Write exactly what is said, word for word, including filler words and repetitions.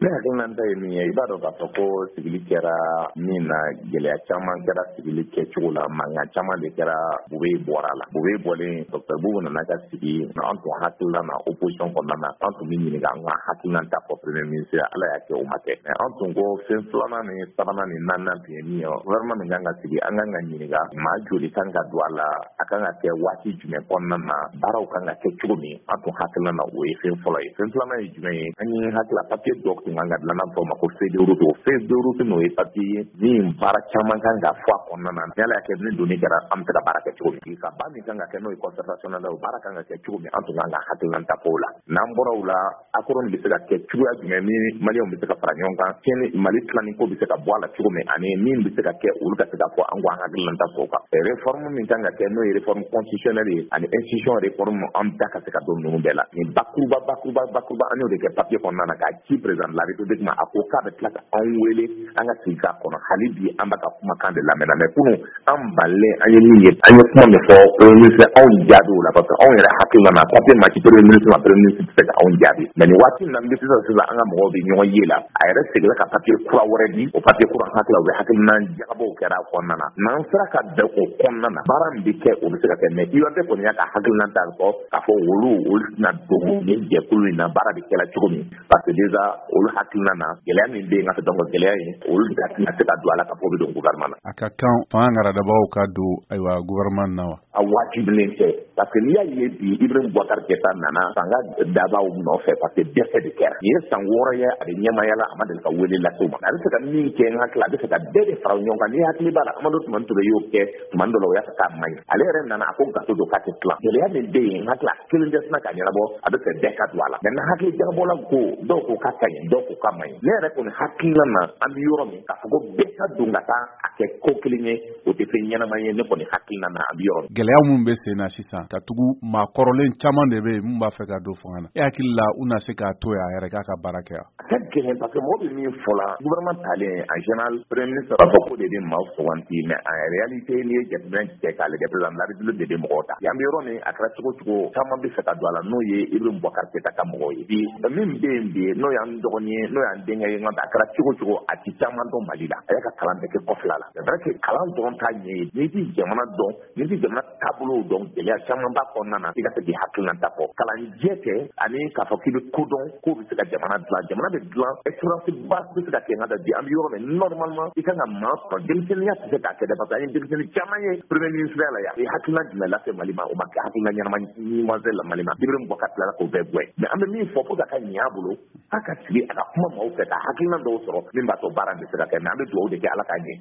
Ne hakilina ta ye min ye i b'a dɔn k'a fɔ ko sigili kɛra min na gɛlɛya caman kɛra sigili kɛcogo la mankan caman de kɛra Bube bɔra la Bube bɔlen Dr Bubu nana ka sigi an tun hakilila na opposition kɔnɔna na an tun bɛ ɲininka an ka hakilina ta fɔ premier ministre Ala y'a kɛ o ma kɛ mais an tun ko fɛn filanan ni sabanan ni naaninan tun ye min ye gouvernement min kan ka sigi an kan ka ɲininka maa joli kan ka don a la a kan ka kɛ waati jumɛn kɔnɔna na baaraw kan ka kɛ cogo min an tun hakilila na o ye fɛn fɔlɔ ye fɛn filanan ye jumɛn ye an ye hakilila papier dɔ tun kan ka dilan n'a fɔ ma ko feuille de route o feuille de route n'o ye papier ye min baara caman kan ka fɔ a kɔnɔna na ni Ala y'a kɛ ni donni kɛra an bɛ se ka baara kɛ cogo min ka ba min kan ka kɛ n'o ye concertation o baara kan ka kɛ cogo min an tun kan ka hakilina ta o la n'an bɔra o la accord bɛ se ka kɛ cogoya jumɛn ni maliyɛnw bɛ se ka fara ɲɔgɔn kan tiɲɛni Mali tilanni ko bɛ se ka bɔ a la cogo min ani min bɛ se ka kɛ olu ka se ka fɔ an ko an hakilina ta o kan réforme min kan ka kɛ n'o ye réforme constitutionnelle ye ani institution réforme an da ka se ka don ninnu bɛɛ la ni bakuruba bakuruba bakuruba an y'o de kɛ papier kɔnɔna na k'a ci président de la république ma a ko k'a bɛ tila ka anw wele an ka sigi k'a kɔnɔ hali bi an bɛ ka kumakan de lamɛnna mais kunun an balen an ye min ye an ye kuma min fɔ premier ministre anw jaabi o la parce que anw yɛrɛ hakilina na papier ma ci premier ministre ma premier ministre tɛ se ka anw jaabi mais ni waati min na n bɛ sisan sisan an ka mɔgɔw bɛ ɲɔgɔn ye la a yɛrɛ seginna ka papier kura wɛrɛ di o papier kura hakili u bɛ hakilina jagabaw kɛra a kɔnɔna na n'an sera ka bɛn o kɔnɔna na baara min bɛ kɛ o bɛ se ka kɛ mais I O R D kɔni y'a ka hakilina ta fɔ k'a fɔ olu olu tɛna don nin jɛkulu in na baara bɛ kɛla cogo min parce que déjà olu hakilina na gɛlɛya min bɛ yen ka dɔn ko gɛlɛya ye olu de tɛna se ka don a la ka fɔ bɛ don gouvernement na. A ka kan fanga ŋaradabaaw ka don ayiwa gouvernement na wa. A wajibilen tɛ parce que n'i y'a ye bi Ibrahim Boubacar Keïta nana fanga dabaw nɔfɛ parce que dɛsɛ de kɛra nin ye san wɔɔrɔ ye a bɛ ɲɛmaya la a ma deli ka wele lase o ma a bɛ se ka min kɛ n hakili a bɛ se ka bɛɛ de fara ɲɔgɔn kan n'i hakili b'a la Amadu Tumani Ture y'o kɛ tuma dɔ la o y'a fɛ k'a maɲi ale yɛrɛ nana a ko gato don k'a tɛ tilan gɛlɛya min bɛ yen n hakili a kelen tɛ sina ka ɲɛnabɔ a bɛ fɛ bɛɛ ka don a la mais na hakili jagabɔla ko dɔw ko k'a ka ɲi dɔw ko k'a maɲi ne yɛrɛ kɔni hakilina na an bɛ yɔrɔ min k'a fɔ ko bɛɛ ka don ka taa a kɛ ko kelen ye o tɛ fɛn ɲɛnama ye ne kɔni hakilina na an bɛ yɔrɔ min. Gɛlɛya mun bɛ sen na sisan ka tugu maa kɔrɔlen caman de bɛ yen mun b'a fɛ ka don fanga na e hakili la u na se k'a to yen a yɛrɛ k'a ka baara kɛ wa. A ka gɛlɛn parce que mɔgɔ bɛ min fɔ la gouvernement talen en général premier ministre b'a fɔ ko de bɛ maaw suganti mais en réalité n'i ye jateminɛ kɛ k'a lajɛ président de la république de bɛ mɔgɔw ta yan bɛ yɔrɔ min a kɛra cogo cogo caman bɛ fɛ ka don a la n'o ye Ibrahim Boubacar Keïta ka mɔgɔw ye bi min bɛ yen bi n'o y'an dɔgɔnin ye n'o y'an denkɛ ye nka a kɛra cogo cogo a ti caman dɔn Mali la a y'a ka kalan bɛɛ kɛ kɔfɛla la c'est vrai que kalan dɔrɔn t'a ɲɛ ye n'i ti jamana dɔn n'i ti jamana taabolo dɔn gɛlɛya caman b'a kɔnɔna na i ka se k'i hakilina ta fɔ kalanjɛ kɛ ani k'a fɔ k'i bɛ kodɔn k'o bɛ se ka jamana dilan jamana bɛ dilan expérience ba bɛ se ka kɛ nka bi an bɛ yɔrɔ min normalement i kan ka maa sɔrɔ denmisɛnninya tɛ se k'a kɛ dɛ parce que an ye denmisɛnnin caman ye premier ministre la yan a ye hakilina jumɛn lase Mali ma o ma kɛ hakilina ɲɛnama ɲuman la Mali ma Ibrahim Boubacar tilala k'o bɛɛ bɔ ye mais an bɛ min fɔ fo ka ka ɲɛ a bolo a ka sigi a ka kuma maaw fɛ ka hakilina dɔw sɔrɔ min b'a to baara bɛ se ka kɛ mais an bɛ dugawu de kɛ Ala k'a ɲɛ.